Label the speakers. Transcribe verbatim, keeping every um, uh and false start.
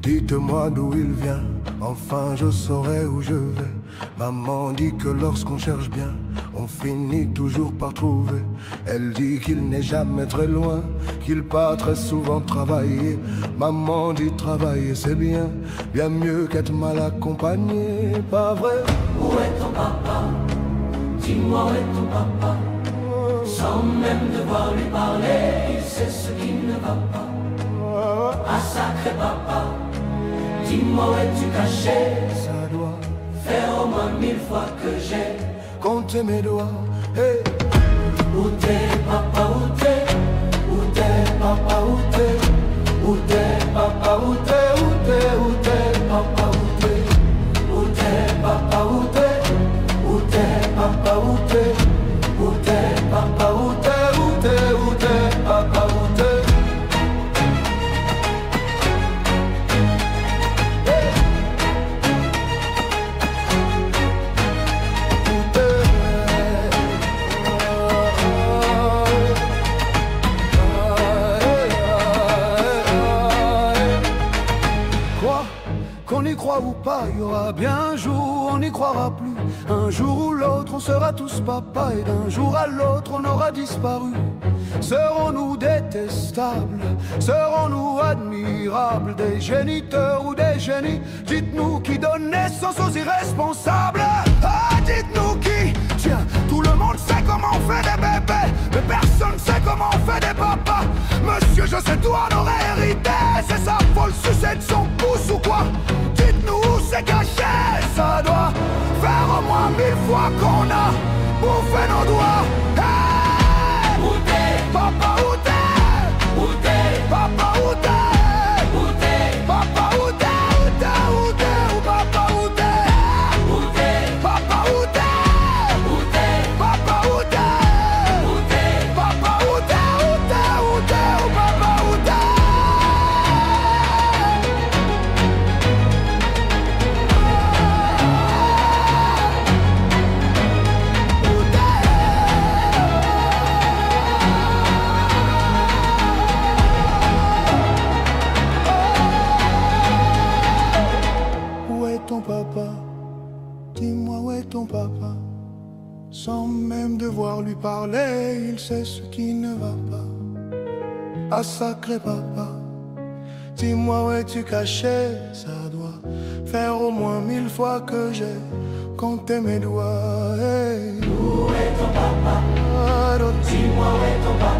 Speaker 1: Dites-moi d'où il vient, enfin je saurai où je vais. Maman dit que lorsqu'on cherche bien, on finit toujours par trouver. Elle dit qu'il n'est jamais très loin, qu'il part très souvent travailler. Maman dit travailler c'est bien, bien mieux qu'être mal accompagné, pas vrai?
Speaker 2: Où est ton papa? Dis-moi où est ton papa? Sans même devoir lui parler, il sait ce qui ne va pas. Ah sacré papa, dis-moi où es-tu caché?
Speaker 1: Ça doit
Speaker 2: faire au moins mille fois que j'ai
Speaker 1: compté mes doigts. Hey.
Speaker 2: Où t'es papa, où t'es? Où t'es papa, où t'es? Où t'es papa, où t'es? Où t'es, où t'es papa, où t'es? Où t'es papa, où t'es? Où t'es papa, où t'es? Où t'es papa, où t'es? Où t'es, où t'es papa, où t'es?
Speaker 1: Qu'on y croit ou pas, il y aura bien un jour, on n'y croira plus. Un jour ou l'autre, on sera tous papa, et d'un jour à l'autre, on aura disparu. Serons-nous détestables? Serons-nous admirables? Des géniteurs ou des génies? Dites-nous qui donne naissance aux irresponsables. Ah, dites-nous qui? Tiens, tout le monde sait comment on fait des bébés, mais personne sait comment on fait des papas. Monsieur, je sais tout en aurait hérité. C'est ça, faut le sucer de son pouce ou quoi? Dites-nous où c'est caché. Ça doit faire au moins mille fois qu'on a bouffé nos doigts. Hey!
Speaker 2: Où t'es?
Speaker 1: Papa, où t'es?
Speaker 2: Où t'es?
Speaker 1: Papa, où t'es?
Speaker 2: Où t'es?
Speaker 1: Papa, où t'es? Où t'es? Où t'es? Où papa, où t'es?
Speaker 2: Où t'es?
Speaker 1: Papa, où t'es?
Speaker 2: Où t'es?
Speaker 1: Papa, où t'es?
Speaker 2: Où t'es?
Speaker 1: Papa, où t'es? Où t'es? Où t'es? Où papa, où t'es? Où est ton papa? Dis-moi où est ton papa? Sans même devoir lui parler, il sait ce qui ne va pas. Ah sacré papa, dis-moi où es-tu caché? Ça doit faire au moins mille fois que j'ai compté mes doigts. Hey.
Speaker 2: Où est ton papa?
Speaker 1: Ah,
Speaker 2: Dis-moi où est ton papa?